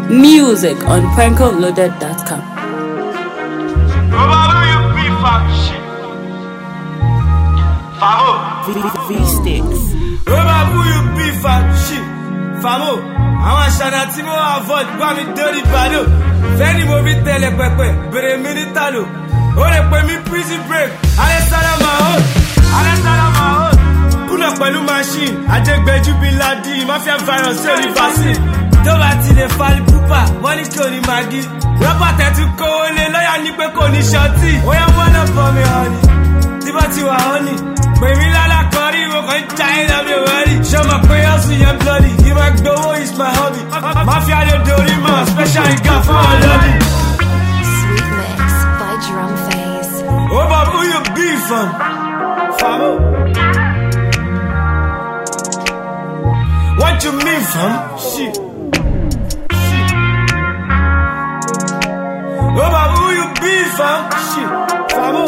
Music on PrankoLoaded.com. V-Sticks. Famo, àwọn àṣàna tí mo avoid gbá mi dórí ìbàdàn. Fẹ́ni mo fi tẹ̀lé pẹ̀pẹ̀, bèrè mi ní tàlò. Ó lè pè mí prison break, Alẹ́sàlá máa hó. Kúnlẹ̀ pẹ̀lú machine, àjẹgbẹ́jú bí ládì, mafia virus ṣé ní vaccine. Tó bá ti lè fali púpà, wọ́n ní kí o ní magi. Rọ́bà tẹ̀tù kówó lé lọ́yà ní pé kò ní ṣọtì. Ó yẹ mọ́nà bọ̀ mi honey, tí bá ti wà honey. Pèmí lálá kọrí, mo kàn ń já ẹ̀ lọ́bí òwẹ́rì. Ṣé mo pé ọ̀sùn yẹn bloody? Kí máa gbowó is my hobby. Mafia lè dorí mọ́, special ìgá fún ọlọ́dún. Sweet Mix by Drum Phase. Oh, but who you be from? Famo. What you mean from? Shit. Oh, but who you be from? Shit. Famo.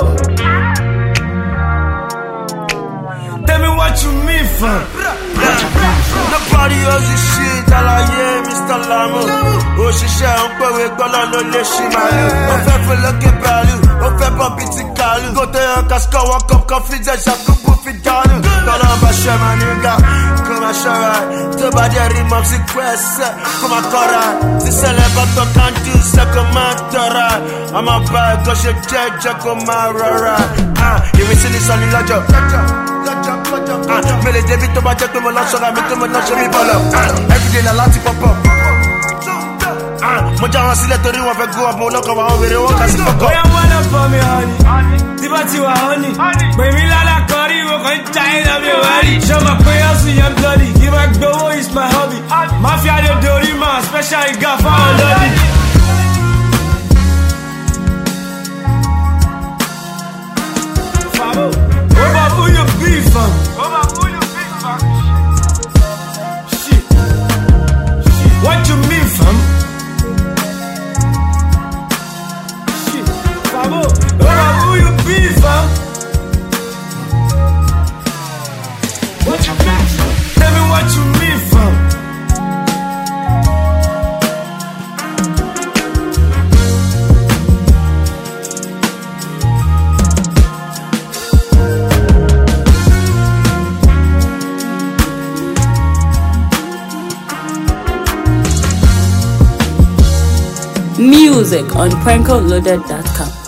Tell me what you mean from? Nobody else is shit, alaye Mr. Lamo. Òṣìṣẹ́ ń pèwé gbọ́lọ́ ló lè ṣì máa lò. Ó fẹ́ fún lókè bàálù, ó fẹ́ bọ́ bí ti kàlù. Kò tó yan kásìkò wọn kọ́ confidence ṣàkóso fi dánù. Kọ́lọ́ bá ṣe máa ní ga, kó máa ṣọ́ra. Tó bá jẹ́ rí mọ́ sí kwẹ́sẹ̀, kó máa kọ́ra. Tí sẹ́lẹ̀ bá tọ́ káńtì ṣe kó máa tọ́ra. Àmọ́ bá ẹ̀kọ́ ṣe jẹ́jẹ́ kó máa rọra. Ìrísí ní sọ ní lọ́jọ́. Mele débi tó bá jẹ́ pé mo lọ sọ́ra mi tó mo lọ ṣe mí bọ́lọ̀. Everyday na láti pọ́pọ̀. Mo já wọn sílẹ̀ torí wọn fẹ́ gbó ọmọ olókan wọn wèrè wọn kà sí fọ́kọ̀. Bóyá wọ́n lọ fọ́ mi honey, tí bá ti wà honey. Pèmí lálá kọrí, mo kàn ń já ẹ̀ lọ́bí òwẹ́rì. Ṣé mo pé ọ̀sùn yẹn bloody? Kí máa gbowó is my hobby. Mafia lè dorí mọ́, special ìgá fún ọlọ́dún. Famo, oh, but who you be from? Shit. What you mean from? Shit. Famo, oh, but who you be from? What you mean from? Tell me what you mean from? Music on PrankoLoaded.com.